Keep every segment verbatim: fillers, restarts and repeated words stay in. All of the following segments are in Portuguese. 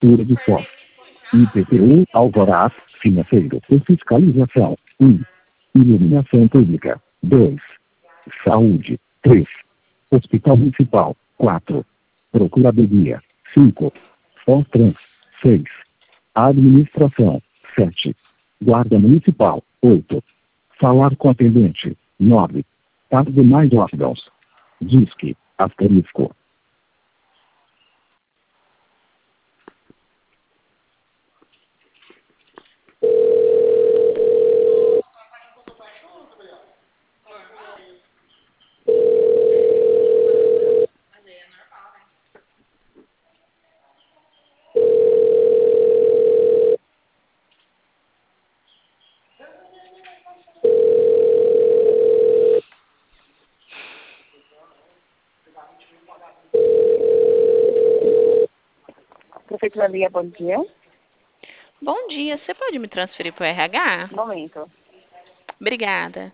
Prefeitura de Foz. I P T U, Alvorada, financeiro e fiscalização. um. Iluminação pública. dois. Saúde. três. Hospital Municipal. quatro. Procuradoria. cinco. Fostrans. seis. Administração. sete. Guarda Municipal. oito. Falar com atendente. nove. Par demais órgãos. Disque. Asterisco. Prefeitura Lia, bom dia. Bom dia, você pode me transferir para o R H? Momento. Obrigada.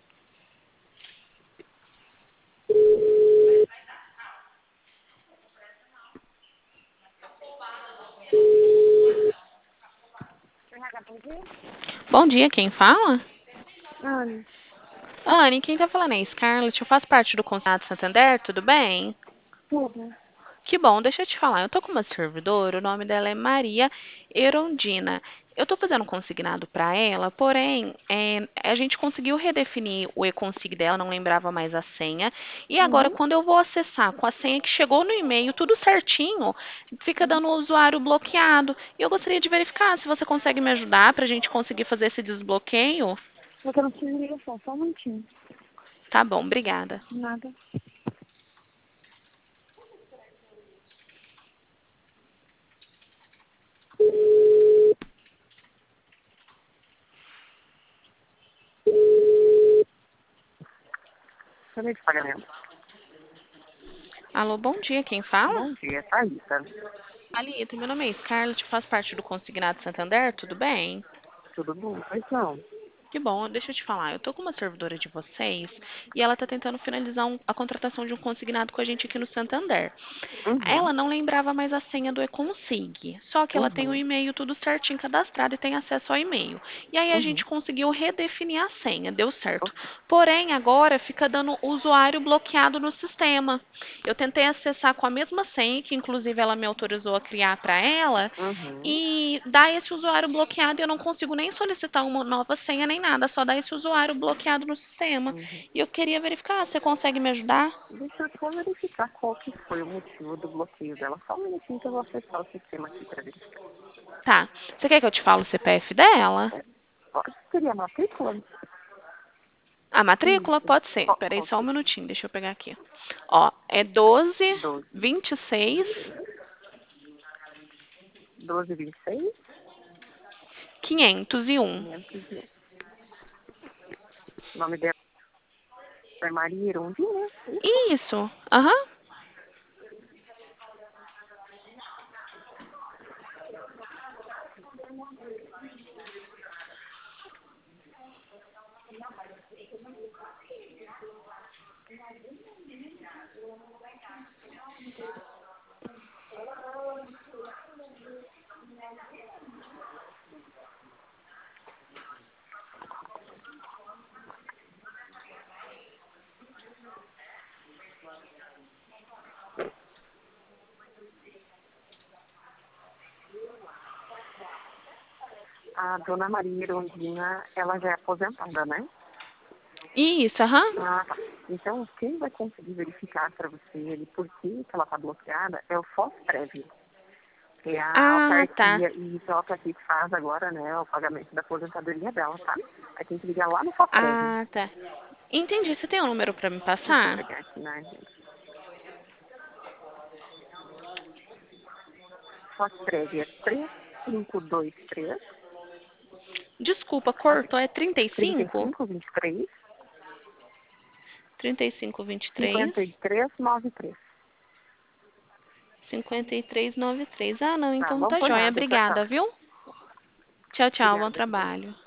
Bom dia. Bom dia, quem fala? Anne. Anne, quem tá falando é Scarlett, eu faço parte do Conselho de Santander, tudo bem? Tudo. Que bom, deixa eu te falar, eu tô com uma servidora, o nome dela é Maria Erondina. Eu tô fazendo um consignado para ela, porém, é, a gente conseguiu redefinir o e-consig dela, não lembrava mais a senha. E agora, Uhum. quando eu vou acessar com a senha que chegou no e-mail, tudo certinho, fica dando o usuário bloqueado. E eu gostaria de verificar se você consegue me ajudar para a gente conseguir fazer esse desbloqueio. Eu quero te ligação, só um minutinho. Tá bom, obrigada. Nada. Cadê esse pagamento? Alô, bom dia, quem fala? Bom dia, Thaísa. Alita, meu nome é Scarlett, faço parte do Consignado Santander, tudo bem? Tudo bom? Pois não. Que bom, deixa eu te falar, eu tô com uma servidora de vocês e ela tá tentando finalizar um- a contratação de um consignado com a gente aqui no Santander. Uhum. Ela não lembrava mais a senha do e-consig, só que ela tem o Uhum. e-mail tudo certinho cadastrado e tem acesso ao e-mail. E aí a Uhum. gente conseguiu redefinir a senha, deu certo. Ok. Porém, agora fica dando usuário bloqueado no sistema. Eu tentei acessar com a mesma senha, que inclusive ela me autorizou a criar para ela, Uhum. e dá esse usuário bloqueado e eu não consigo nem solicitar uma nova senha nem nada, só dá esse usuário bloqueado no sistema. Uhum. E eu queria verificar, você consegue me ajudar? Deixa eu só verificar qual que foi o motivo do bloqueio dela. Só um minutinho que eu vou acessar o sistema aqui para verificar. Tá. Você quer que eu te fale o C P F dela? Pode, seria a matrícula? A matrícula? Isso. Pode ser. Qual, Peraí qual só um que é? minutinho, deixa eu pegar aqui. Ó, é doze, doze. vinte e seis, doze, vinte e seis, quinhentos e um. quinhentos e um. O nome dela é Maria Irondina. Isso. Aham. A dona Maria Irondina, ela já é aposentada, né? Isso, aham. Ah, tá. Então, quem vai conseguir verificar para você ele por que que ela está bloqueada é o FOSPREV. É a Ah, tá. autarquia, e isso é a autarquia que faz agora, né, o pagamento da aposentadoria dela, tá? Aí tem que ligar lá no FOSPREV. Ah, tá. Entendi. Você tem um número pra me Deixa eu passar? pegar aqui na agenda. FOSPREV é três cinco dois três, Desculpa, cortou. É trinta e trinta e cinco? cinco, vinte e três, trinta e cinco, vinte e três, cinquenta e três, noventa e três. cinquenta e três, noventa e três. Ah, não, Tá então bom? tá Por joia. nada. Tchau, tchau. Obrigada, viu? Tchau, tchau. Bom Obrigada. trabalho.